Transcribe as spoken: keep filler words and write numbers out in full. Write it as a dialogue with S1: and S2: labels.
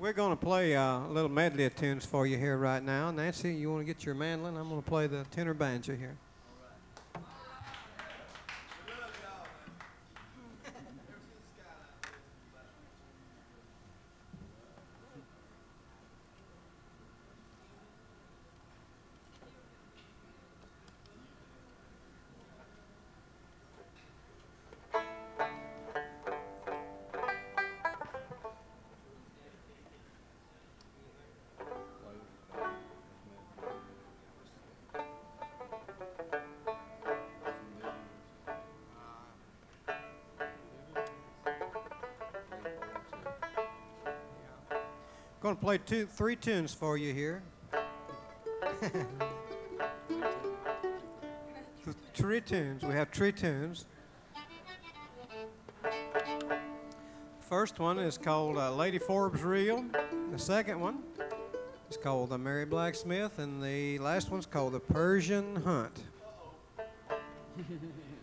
S1: We're going to play uh, a little medley of tunes for you here right now. Nancy, you want to get your mandolin? I'm going to play the tenor banjo here. Going to play two, three tunes for you here. Three tunes. We have three tunes. First one is called uh, Lady Forbes Reel. The second one is called The Merry Blacksmith, and the last one's called The Persian Hunt.